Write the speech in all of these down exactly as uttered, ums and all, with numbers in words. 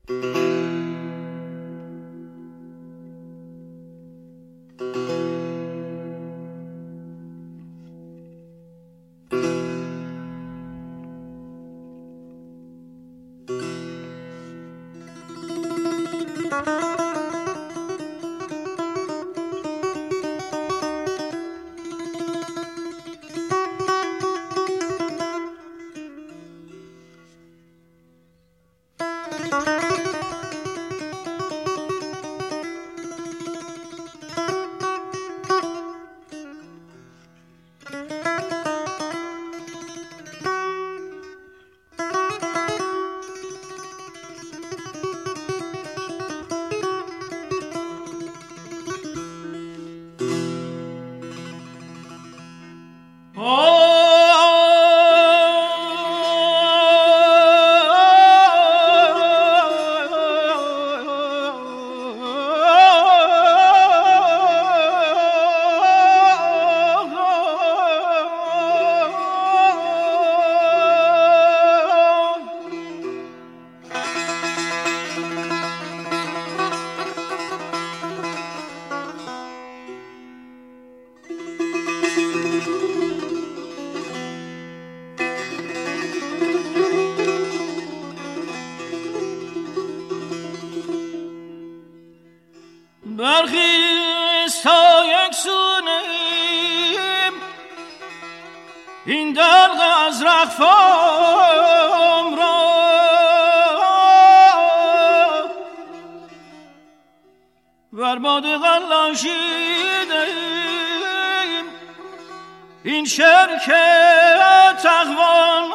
برخیز تا یک سونیم این دلق از رخفام را بر باد غلاشیدیم این شرک تقوام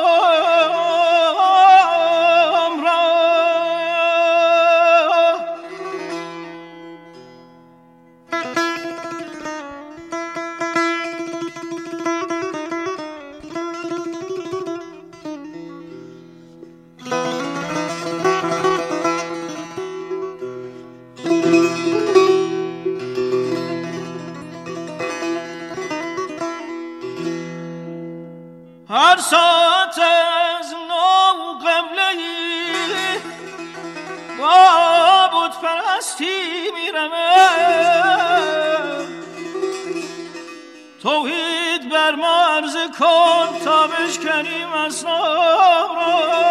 هر ساعت از نو قبلهی با بت پرستی میرمه توحید بر ما عرضه کن تا بشکنیم اصنام را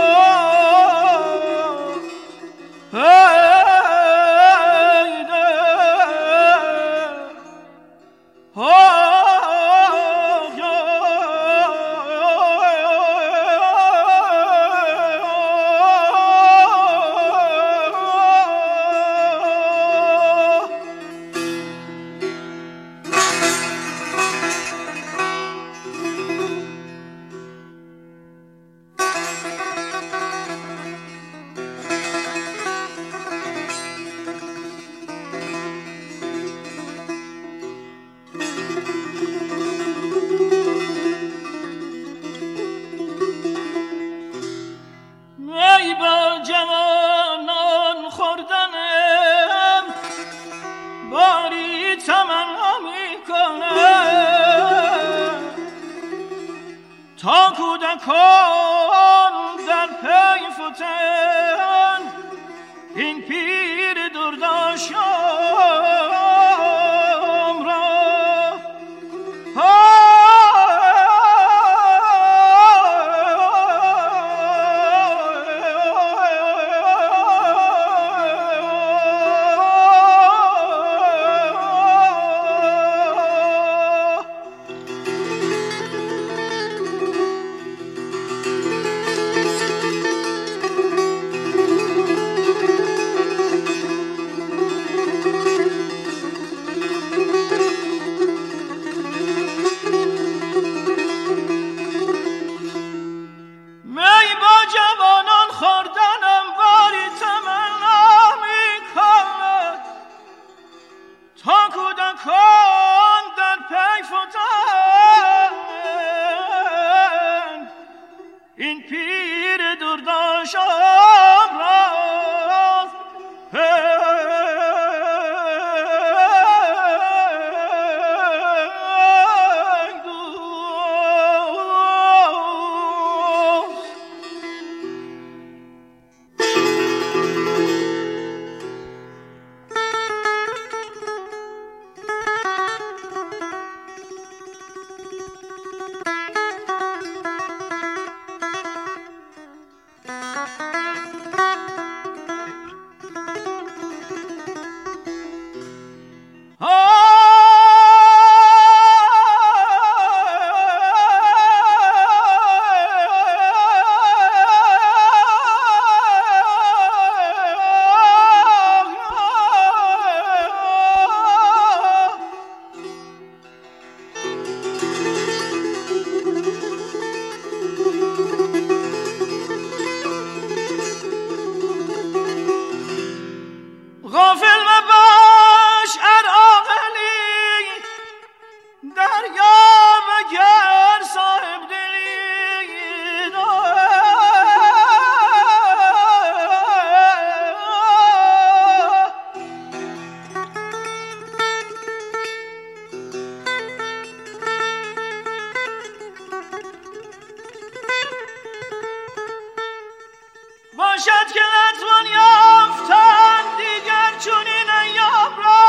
تا کودکان در پی فتن این پیر درداشام را باشد که نتوان یافتن دیگر چنین ایام را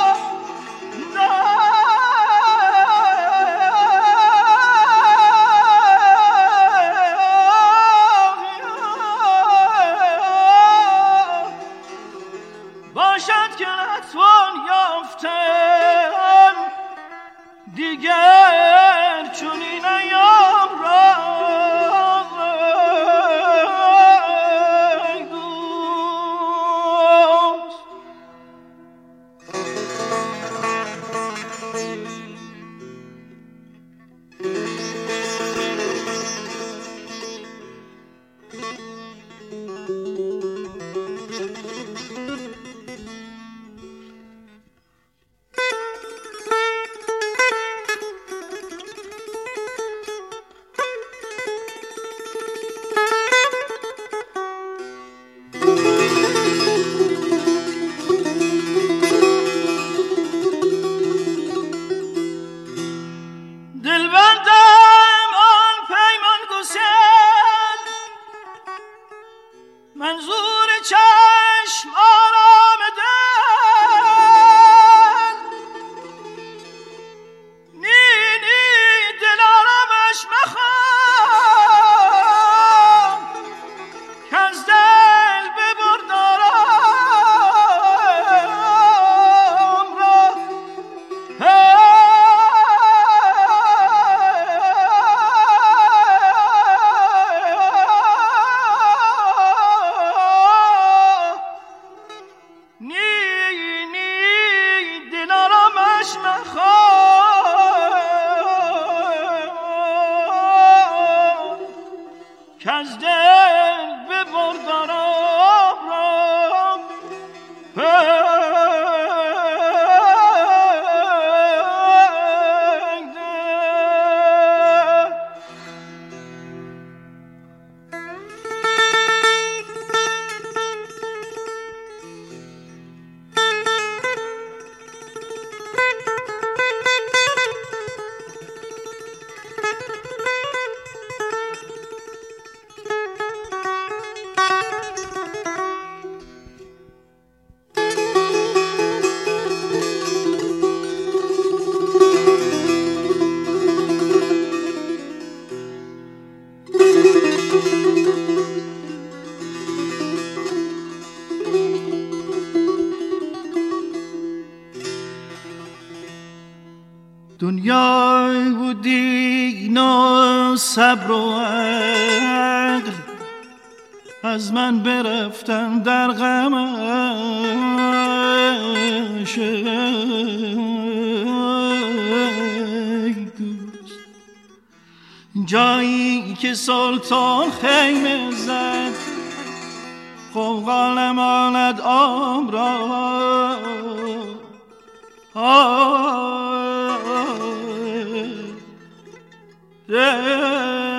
باشد که نتوان یافتن دیگر چنین ایام را منظور چشم آرام دل نی نی دل آرامش مخوام که از دل ببرد آرام را که از دل ببرد آرام را دنیا و دین و صبر و عقل از من برفتن در غمش ای دوست جایی که سلطان خیمه زد قوقال ماند آب را آه